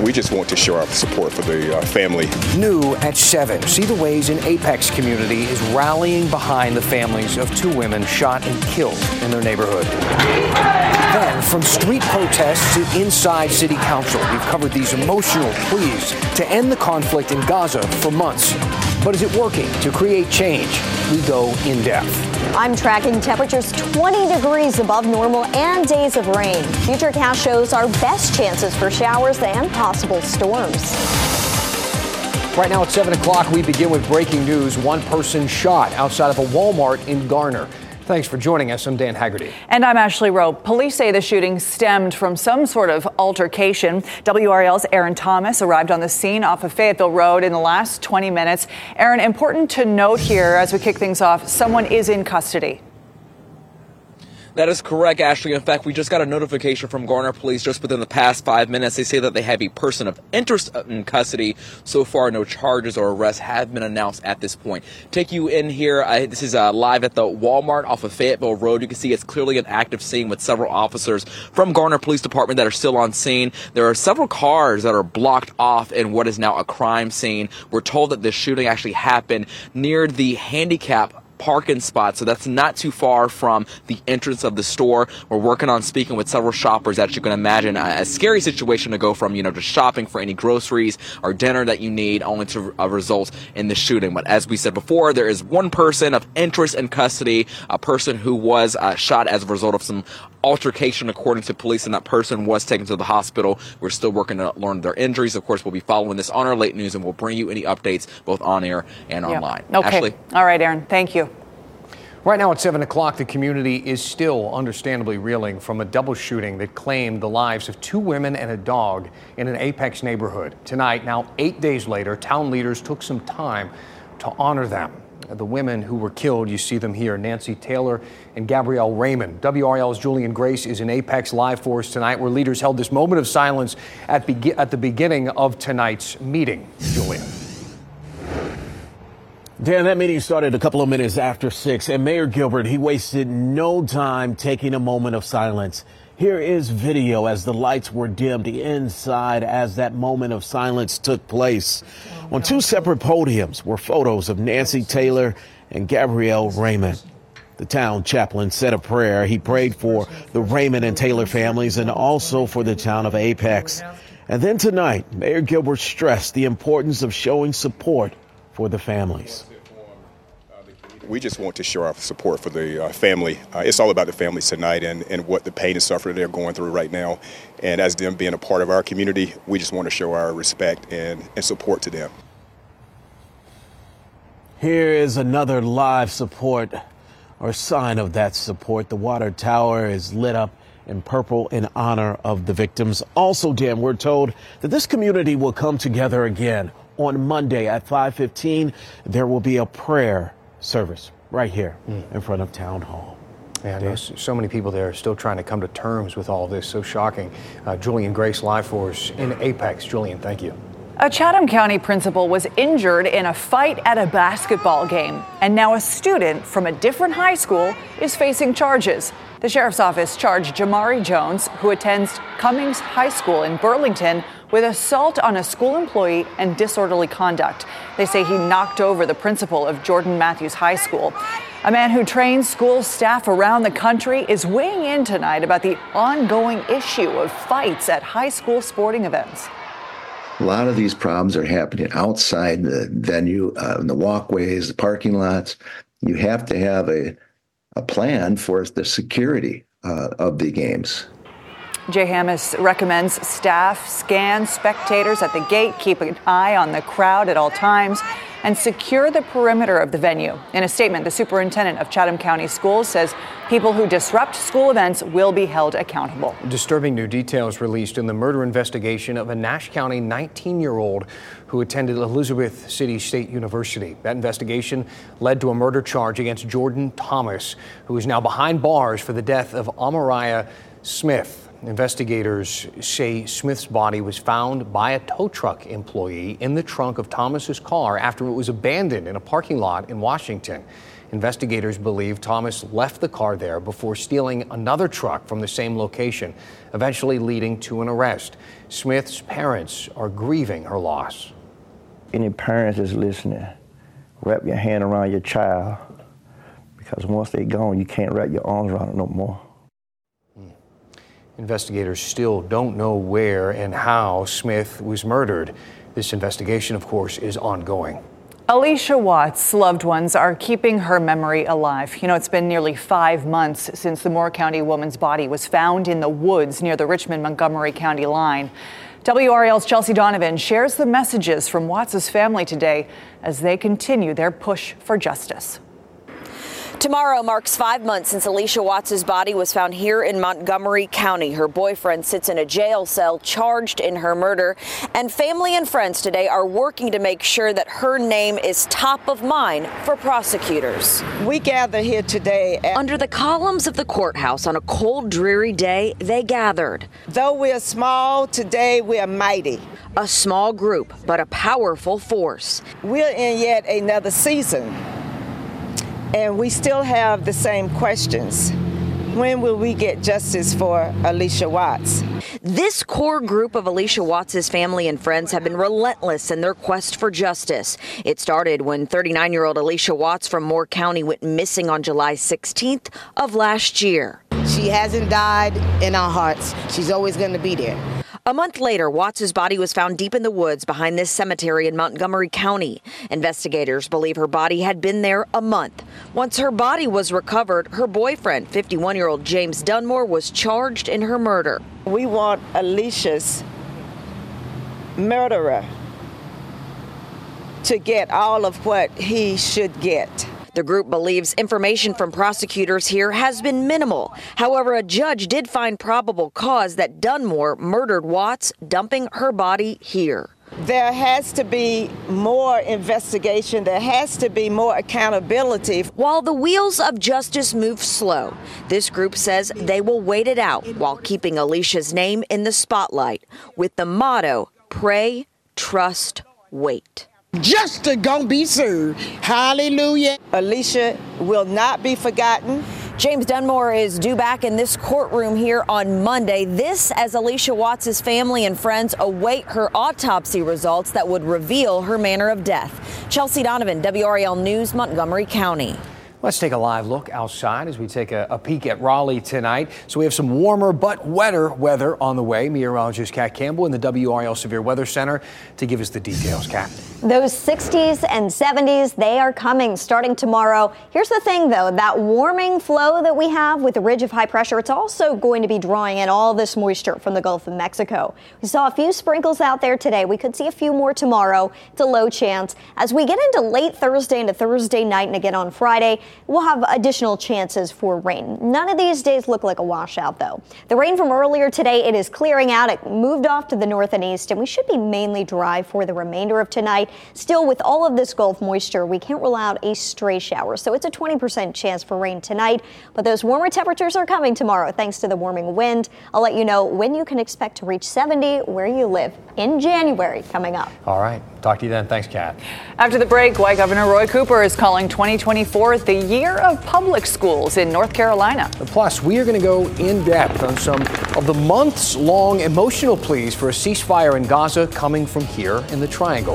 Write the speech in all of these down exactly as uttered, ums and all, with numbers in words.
We just want to show our support for the uh, family. New at seven. See the ways an Apex community is rallying behind the families of two women shot and killed in their neighborhood. Then, from street protests to inside city council, we've covered these emotional pleas to end the conflict in Gaza for months. But is it working to create change? We go in depth. I'm tracking temperatures twenty degrees above normal and days of rain. Futurecast shows our best chances for showers and possible storms. Right now at seven o'clock, we begin with breaking news. One person shot outside of a Walmart in Garner. Thanks for joining us. I'm Dan Haggerty. And I'm Ashley Rowe. Police say the shooting stemmed from some sort of altercation. W R L's Aaron Thomas arrived on the scene off of Fayetteville Road in the last twenty minutes. Aaron, important to note here as we kick things off, someone is in custody. That is correct, Ashley. In fact, we just got a notification from Garner Police just within the past five minutes. They say that they have a person of interest in custody. So far, no charges or arrests have been announced at this point. Take you in here. Uh, this is uh, live at the Walmart off of Fayetteville Road. You can see it's clearly an active scene with several officers from Garner Police Department that are still on scene. There are several cars that are blocked off in what is now a crime scene. We're told that this shooting actually happened near the handicap parking spot, so that's not too far from the entrance of the store. We're working on speaking with several shoppers. As you can imagine, a, a scary situation to go from, you know, just shopping for any groceries or dinner that you need, only to uh, result in the shooting. But as we said before, there is one person of interest in custody, a person who was uh, shot as a result of some altercation, according to police, and that person was taken to the hospital. We're still working to learn their injuries. Of course, we'll be following this on our late news, and we'll bring you any updates both on air and yep. online. Okay. Ashley? All right, Aaron. Thank you. Right now at seven o'clock, the community is still understandably reeling from a double shooting that claimed the lives of two women and a dog in an Apex neighborhood. Tonight, now eight days later, town leaders took some time to honor them. The women who were killed, you see them here, Nancy Taylor and Gabrielle Raymond. W R L's Julian Grace is in Apex live for us tonight, where leaders held this moment of silence at, be- at the beginning of tonight's meeting. Julian. Dan, that meeting started a couple of minutes after six, and Mayor Gilbert, he wasted no time taking a moment of silence. Here is video as the lights were dimmed inside as that moment of silence took place. On two separate podiums were photos of Nancy Taylor and Gabrielle Raymond. The town chaplain said a prayer. He prayed for the Raymond and Taylor families and also for the town of Apex. And then tonight, Mayor Gilbert stressed the importance of showing support for the families. We just want to show our support for the uh, family. Uh, it's all about the families tonight and, and what the pain and suffering they're going through right now. And as them being a part of our community, we just want to show our respect and, and support to them. Here is another live support or sign of that support. The water tower is lit up in purple in honor of the victims. Also, Dan, we're told that this community will come together again on Monday at five fifteen. There will be a prayer service right here mm. in front of Town Hall. Yeah, there's so many people there still trying to come to terms with all this. So shocking. Uh, Julian Grace live for us in Apex. Julian, thank you. A Chatham County principal was injured in a fight at a basketball game, and now a student from a different high school is facing charges. The sheriff's office charged Jamari Jones, who attends Cummings High School in Burlington, with assault on a school employee and disorderly conduct. They say he knocked over the principal of Jordan Matthews High School. A man who trains school staff around the country is weighing in tonight about the ongoing issue of fights at high school sporting events. A lot of these problems are happening outside the venue, uh, in the walkways, the parking lots. You have to have a, a plan for the security uh, of the games. Jay Hammis recommends staff scan spectators at the gate, keep an eye on the crowd at all times, and secure the perimeter of the venue. In a statement, the superintendent of Chatham County Schools says people who disrupt school events will be held accountable. Disturbing new details released in the murder investigation of a Nash County nineteen-year-old who attended Elizabeth City State University. That investigation led to a murder charge against Jordan Thomas, who is now behind bars for the death of Amariah Smith. Investigators say Smith's body was found by a tow truck employee in the trunk of Thomas's car after it was abandoned in a parking lot in Washington. Investigators believe Thomas left the car there before stealing another truck from the same location, eventually leading to an arrest. Smith's parents are grieving her loss. Any parents that's listening, wrap your hand around your child, because once they're gone, you can't wrap your arms around it no more. Investigators still don't know where and how Smith was murdered. This investigation, of course, is ongoing. Alicia Watts' loved ones are keeping her memory alive. You know, it's been nearly five months since the Moore County woman's body was found in the woods near the Richmond-Montgomery County line. W R L's Chelsea Donovan shares the messages from Watts' family today as they continue their push for justice. Tomorrow marks five months since Alicia Watts' body was found here in Montgomery County. Her boyfriend sits in a jail cell charged in her murder, and family and friends today are working to make sure that her name is top of mind for prosecutors. We gather here today at- under the columns of the courthouse on a cold, dreary day. They gathered. Though we are small, today we are mighty. A small group, but a powerful force. We're in yet another season, and we still have the same questions. When will we get justice for Alicia Watts? This core group of Alicia Watts' family and friends have been relentless in their quest for justice. It started when thirty-nine-year-old Alicia Watts from Moore County went missing on July sixteenth of last year. She hasn't died in our hearts. She's always going to be there. A month later, Watts' body was found deep in the woods behind this cemetery in Montgomery County. Investigators believe her body had been there a month. Once her body was recovered, her boyfriend, fifty-one-year-old James Dunmore, was charged in her murder. We want Alicia's murderer to get all of what he should get. The group believes information from prosecutors here has been minimal. However, a judge did find probable cause that Dunmore murdered Watts, dumping her body here. There has to be more investigation. There has to be more accountability. While the wheels of justice move slow, this group says they will wait it out while keeping Alicia's name in the spotlight with the motto, pray, trust, wait. Justice gonna be served. Hallelujah. Alicia will not be forgotten. James Dunmore is due back in this courtroom here on Monday. This as Alicia Watts' family and friends await her autopsy results that would reveal her manner of death. Chelsea Donovan, W R L News, Montgomery County. Let's take a live look outside as we take a, a peek at Raleigh tonight. So we have some warmer but wetter weather on the way. Meteorologist Kat Campbell in the W R L Severe Weather Center to give us the details. Kat. Those sixties and seventies, they are coming starting tomorrow. Here's the thing, though, that warming flow that we have with the ridge of high pressure, it's also going to be drawing in all this moisture from the Gulf of Mexico. We saw a few sprinkles out there today. We could see a few more tomorrow. It's a low chance. As we get into late Thursday into Thursday night and again on Friday, we'll have additional chances for rain. None of these days look like a washout, though. The rain from earlier today, it is clearing out. It moved off to the north and east, and we should be mainly dry for the remainder of tonight. Still, with all of this Gulf moisture, we can't rule out a stray shower, so it's a twenty percent chance for rain tonight. But those warmer temperatures are coming tomorrow thanks to the warming wind. I'll let you know when you can expect to reach seventy where you live in January coming up. All right. Talk to you then. Thanks, Kat. After the break, why Governor Roy Cooper is calling twenty twenty-four the year of public schools in North Carolina. Plus, we are going to go in depth on some of the months-long emotional pleas for a ceasefire in Gaza coming from here in the Triangle.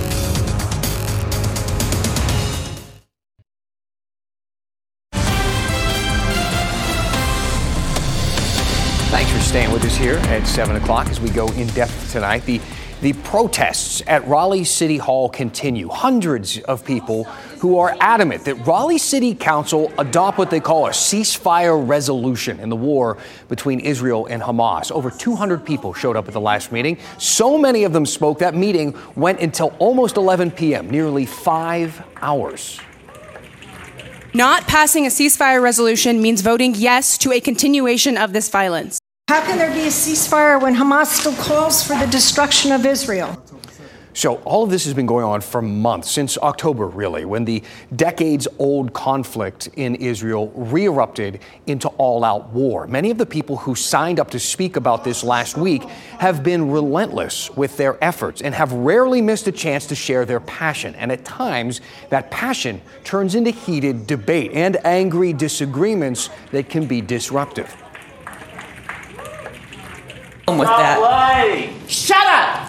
Thanks for staying with us here at seven o'clock as we go in depth tonight. The The protests at Raleigh City Hall continue. Hundreds of people who are adamant that Raleigh City Council adopt what they call a ceasefire resolution in the war between Israel and Hamas. Over two hundred people showed up at the last meeting. So many of them spoke. That meeting went until almost eleven p.m., nearly five hours. Not passing a ceasefire resolution means voting yes to a continuation of this violence. How can there be a ceasefire when Hamas still calls for the destruction of Israel? So all of this has been going on for months, since October, really, when the decades-old conflict in Israel re-erupted into all-out war. Many of the people who signed up to speak about this last week have been relentless with their efforts and have rarely missed a chance to share their passion. And at times, that passion turns into heated debate and angry disagreements that can be disruptive. With that. Shut up!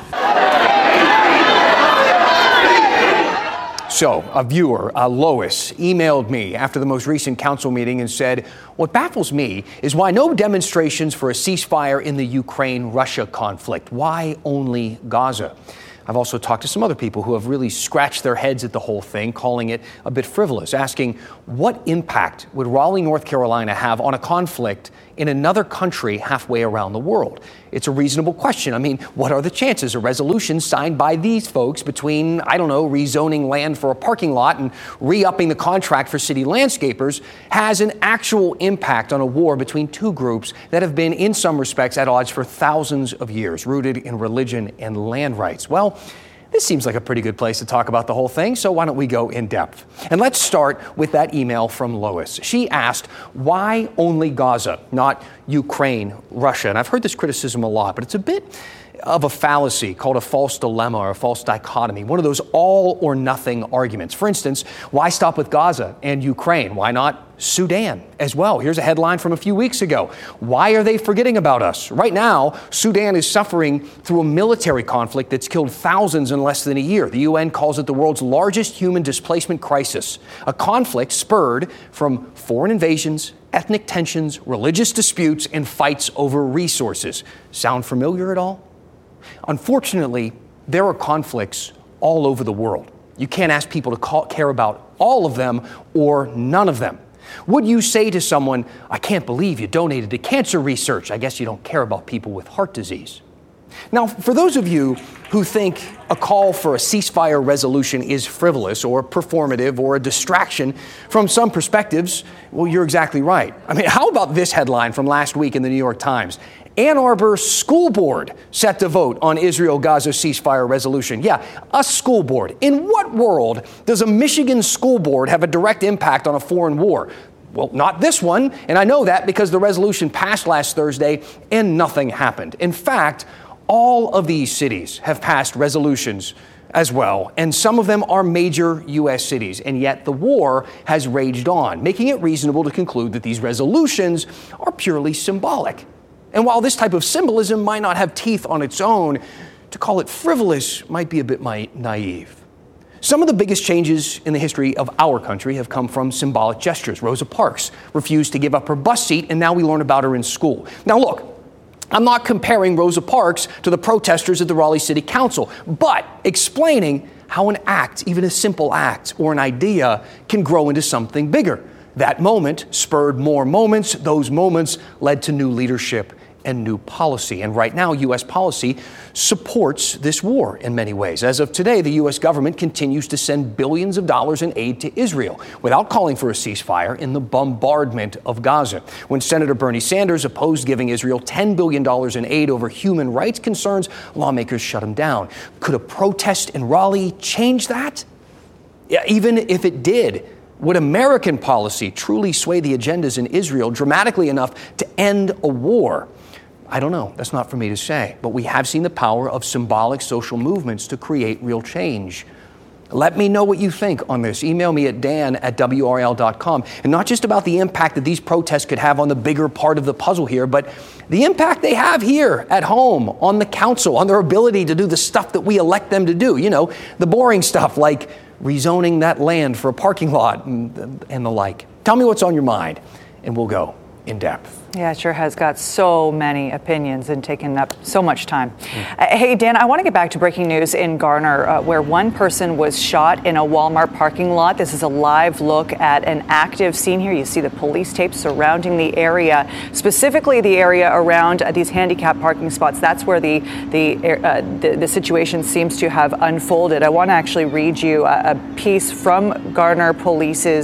So, a viewer, uh, Lois, emailed me after the most recent council meeting and said, what baffles me is why no demonstrations for a ceasefire in the Ukraine-Russia conflict. Why only Gaza? I've also talked to some other people who have really scratched their heads at the whole thing, calling it a bit frivolous, asking what impact would Raleigh, North Carolina have on a conflict in another country halfway around the world? It's a reasonable question. I mean, what are the chances a resolution signed by these folks between, I don't know, rezoning land for a parking lot and re-upping the contract for city landscapers has an actual impact on a war between two groups that have been, in some respects, at odds for thousands of years, rooted in religion and land rights? Well, this seems like a pretty good place to talk about the whole thing, so why don't we go in depth? And let's start with that email from Lois. She asked, why only Gaza, not Ukraine, Russia? And I've heard this criticism a lot, but it's a bit of a fallacy called a false dilemma or a false dichotomy, one of those all or nothing arguments. For instance, why stop with Gaza and Ukraine? Why not Sudan as well? Here's a headline from a few weeks ago. Why are they forgetting about us? Right now, Sudan is suffering through a military conflict that's killed thousands in less than a year. The U N calls it the world's largest human displacement crisis, a conflict spurred from foreign invasions, ethnic tensions, religious disputes, and fights over resources. Sound familiar at all? Unfortunately, there are conflicts all over the world. You can't ask people to call, care about all of them or none of them. Would you say to someone, I can't believe you donated to cancer research? I guess you don't care about people with heart disease. Now, for those of you who think a call for a ceasefire resolution is frivolous or performative or a distraction from some perspectives, well, you're exactly right. I mean, how about this headline from last week in the New York Times? Ann Arbor School Board set to vote on Israel-Gaza ceasefire resolution. Yeah, a school board. In what world does a Michigan school board have a direct impact on a foreign war? Well, not this one, and I know that because the resolution passed last Thursday and nothing happened. In fact, all of these cities have passed resolutions as well, and some of them are major U S cities, and yet the war has raged on, making it reasonable to conclude that these resolutions are purely symbolic. And while this type of symbolism might not have teeth on its own, to call it frivolous might be a bit naive. Some of the biggest changes in the history of our country have come from symbolic gestures. Rosa Parks refused to give up her bus seat, and now we learn about her in school. Now look, I'm not comparing Rosa Parks to the protesters at the Raleigh City Council, but explaining how an act, even a simple act or an idea, can grow into something bigger. That moment spurred more moments. Those moments led to new leadership and new policy. And right now, U S policy supports this war in many ways. As of today, the U S government continues to send billions of dollars in aid to Israel without calling for a ceasefire in the bombardment of Gaza. When Senator Bernie Sanders opposed giving Israel ten billion dollars in aid over human rights concerns, lawmakers shut him down. Could a protest in Raleigh change that? Yeah, even if it did, would American policy truly sway the agendas in Israel dramatically enough to end a war? I don't know. That's not for me to say. But we have seen the power of symbolic social movements to create real change. Let me know what you think on this. Email me at dan at W R L dot com. And not just about the impact that these protests could have on the bigger part of the puzzle here, but the impact they have here at home, on the council, on their ability to do the stuff that we elect them to do. You know, the boring stuff like rezoning that land for a parking lot and, and the like. Tell me what's on your mind, and we'll go in depth. Yeah, it sure has got so many opinions and taken up so much time. Mm. Uh, hey, Dan, I want to get back to breaking news in Garner, uh, where one person was shot in a Walmart parking lot. This is a live look at an active scene here. You see the police tape surrounding the area, specifically the area around uh, these handicap parking spots. That's where the the, uh, the the situation seems to have unfolded. I want to actually read you a, a piece from Garner Police's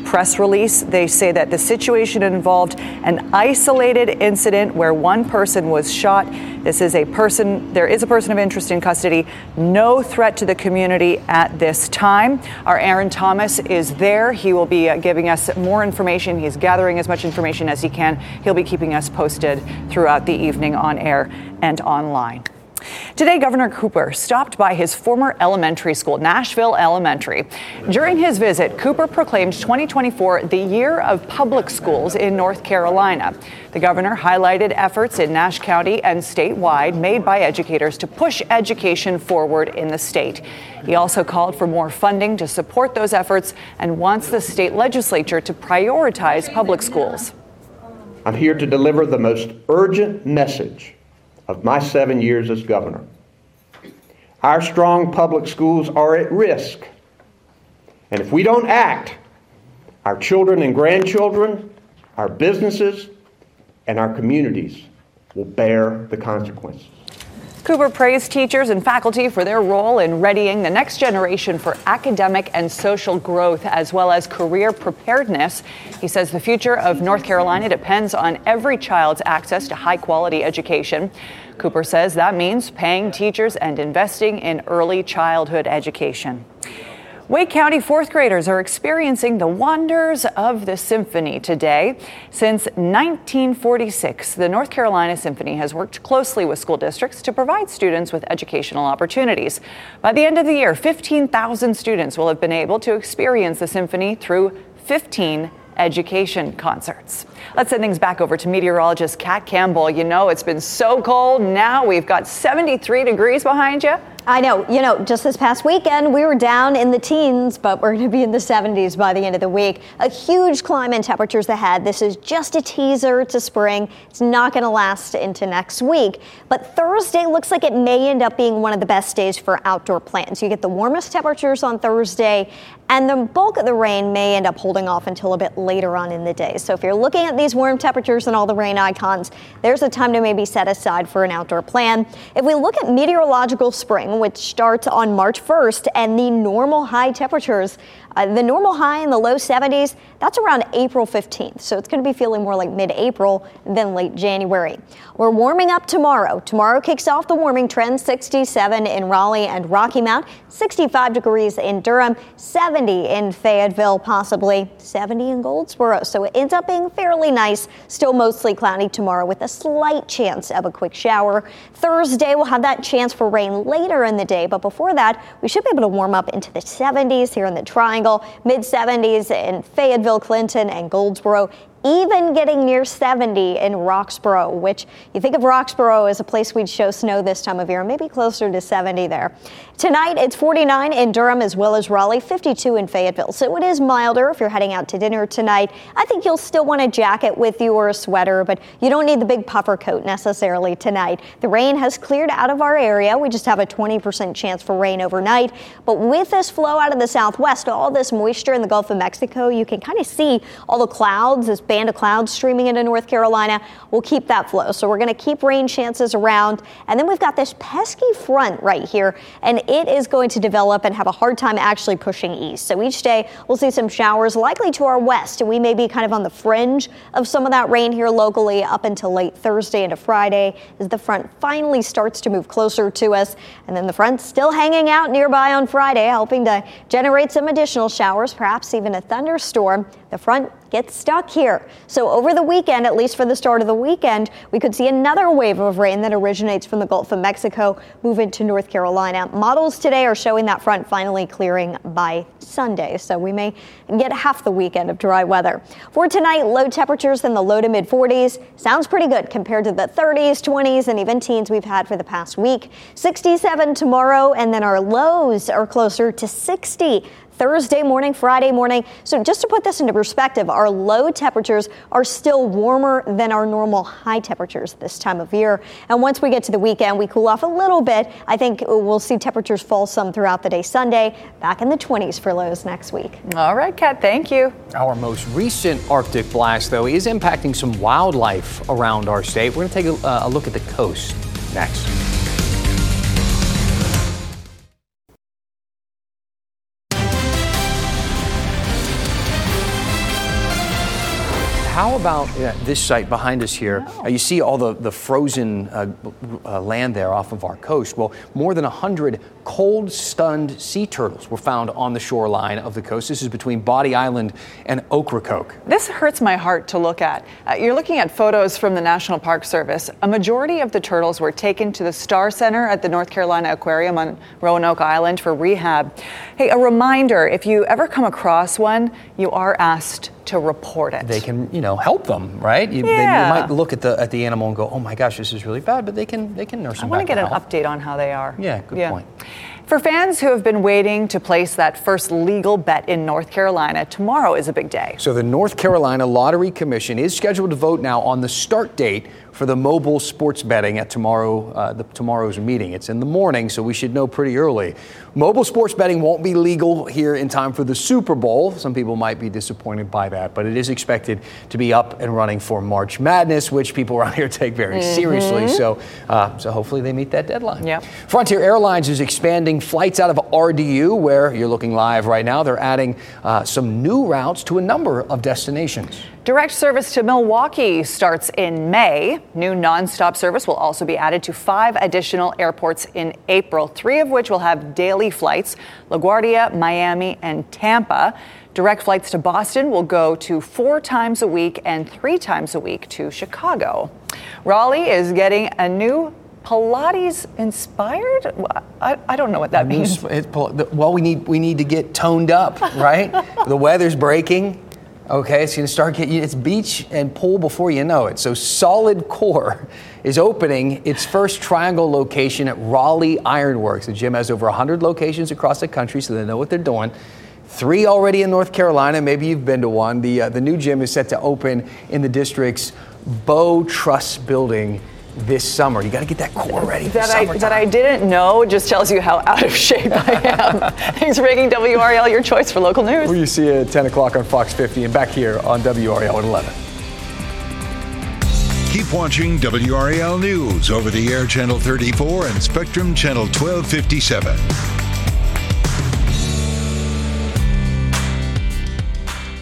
press release. They say that the situation involved an isolated incident where one person was shot. This is a person, there is a person of interest in custody. No threat to the community at this time. Our Aaron Thomas is there. He will be uh, giving us more information. He's gathering as much information as he can. He'll be keeping us posted throughout the evening on air and online. Today, Governor Cooper stopped by his former elementary school, Nashville Elementary. During his visit, Cooper proclaimed twenty twenty-four the year of public schools in North Carolina. The governor highlighted efforts in Nash County and statewide made by educators to push education forward in the state. He also called for more funding to support those efforts and wants the state legislature to prioritize public schools. I'm here to deliver the most urgent message of my seven years as governor. Our strong public schools are at risk. And if we don't act, our children and grandchildren, our businesses, and our communities will bear the consequences. Cooper praised teachers and faculty for their role in readying the next generation for academic and social growth, as well as career preparedness. He says the future of North Carolina depends on every child's access to high-quality education. Cooper says that means paying teachers and investing in early childhood education. Wake County fourth graders are experiencing the wonders of the symphony today. Since nineteen forty-six, the North Carolina Symphony has worked closely with school districts to provide students with educational opportunities. By the end of the year, fifteen thousand students will have been able to experience the symphony through fifteen education concerts. Let's send things back over to meteorologist Kat Campbell. You know, it's been so cold. Now we've got seventy-three degrees behind you. I know, you know, just this past weekend, we were down in the teens, but we're going to be in the seventies by the end of the week. A huge climb in temperatures ahead. This is just a teaser to spring. It's not going to last into next week. But Thursday looks like it may end up being one of the best days for outdoor plants. You get the warmest temperatures on Thursday, and the bulk of the rain may end up holding off until a bit later on in the day. So if you're looking at these warm temperatures and all the rain icons, there's a time to maybe set aside for an outdoor plan. If we look at meteorological spring, which starts on March first, and the normal high temperatures, uh, the normal high in the low seventies, that's around April fifteenth. So it's going to be feeling more like mid-April than late January. We're warming up tomorrow. Tomorrow kicks off the warming trend, sixty-seven in Raleigh and Rocky Mount, sixty-five degrees in Durham, seventy in Fayetteville, possibly seventy in Goldsboro. So it ends up being fairly nice. Still mostly cloudy tomorrow with a slight chance of a quick shower. Thursday, we'll have that chance for rain later in the day, but before that, we should be able to warm up into the seventies here in the Triangle, mid seventies in Fayetteville, Clinton, and Goldsboro. Even getting near seventy in Roxboro, which you think of Roxboro as a place we'd show snow this time of year, maybe closer to seventy there. Tonight, it's forty-nine in Durham as well as Raleigh, fifty-two in Fayetteville. So it is milder if you're heading out to dinner tonight. I think you'll still want a jacket with you or a sweater, but you don't need the big puffer coat necessarily tonight. The rain has cleared out of our area. We just have a twenty percent chance for rain overnight. But with this flow out of the southwest, all this moisture in the Gulf of Mexico, you can kind of see all the clouds, this band of clouds streaming into North Carolina. We'll keep that flow. So we're going to keep rain chances around. And then we've got this pesky front right here, and it is going to develop and have a hard time actually pushing east. So each day we'll see some showers likely to our west, and we may be kind of on the fringe of some of that rain here locally up until late Thursday into Friday as the front finally starts to move closer to us. And then the front's still hanging out nearby on Friday, helping to generate some additional showers, perhaps even a thunderstorm. The front gets stuck here. So over the weekend, at least for the start of the weekend, we could see another wave of rain that originates from the Gulf of Mexico move into North Carolina. Models today are showing that front finally clearing by Sunday. So we may get half the weekend of dry weather. For tonight, low temperatures in the low to mid forties. Sounds pretty good compared to the thirties, twenties, and even teens we've had for the past week. sixty-seven tomorrow, and then our lows are closer to sixty. Thursday morning, Friday morning. So just to put this into perspective, our low temperatures are still warmer than our normal high temperatures this time of year. And once we get to the weekend, we cool off a little bit. I think we'll see temperatures fall some throughout the day Sunday, back in the twenties for lows next week. All right, Kat, thank you. Our most recent Arctic blast, though, is impacting some wildlife around our state. We're going to take a, uh, a look at the coast next. how about uh, this site behind us here? Uh, you see all the, the frozen uh, uh, land there off of our coast. Well, more than one hundred cold-stunned sea turtles were found on the shoreline of the coast. This is between Body Island and Ocracoke. This hurts my heart to look at. Uh, you're looking at photos from the National Park Service. A majority of the turtles were taken to the Star Center at the North Carolina Aquarium on Roanoke Island for rehab. Hey, a reminder, if you ever come across one, you are asked to report it. They can, you know, help them, right? You, yeah. they, you might look at the at the animal and go, "Oh my gosh, this is really bad," but they can they can nurse them. I want to back get to an health. update on how they are. Yeah, good yeah. point. For fans who have been waiting to place that first legal bet in North Carolina, tomorrow is a big day. So the North Carolina Lottery Commission is scheduled to vote now on the start date for the mobile sports betting at tomorrow, uh, the, tomorrow's meeting. It's in the morning, so we should know pretty early. Mobile sports betting won't be legal here in time for the Super Bowl. Some people might be disappointed by that, but it is expected to be up and running for March Madness, which people around here take very mm-hmm. seriously. So, uh, so hopefully they meet that deadline. Yep. Frontier Airlines is expanding flights out of R D U, where you're looking live right now. They're adding uh, some new routes to a number of destinations. Direct service to Milwaukee starts in May. New nonstop service will also be added to five additional airports in April, three of which will have daily flights: LaGuardia, Miami, and Tampa. Direct flights to Boston will go to four times a week and three times a week to Chicago. Raleigh is getting a new Pilates inspired? I, I don't know what that means. Well, we need we need to get toned up, right? The weather's breaking. Okay, it's going to start getting, it's beach and pool before you know it. So Solid Core is opening its first Triangle location at Raleigh Ironworks. The gym has over one hundred locations across the country, so they know what they're doing. Three already in North Carolina. Maybe you've been to one. The, uh, the new gym is set to open in the district's Bow Truss building this summer. You got to get that core ready for that I summertime. that I didn't know just tells you how out of shape I am. Thanks for making W R L your choice for local news. Well, you see you at ten o'clock on Fox fifty and back here on W R L at eleven. Keep watching W R L News over the air channel thirty-four and Spectrum channel twelve fifty-seven.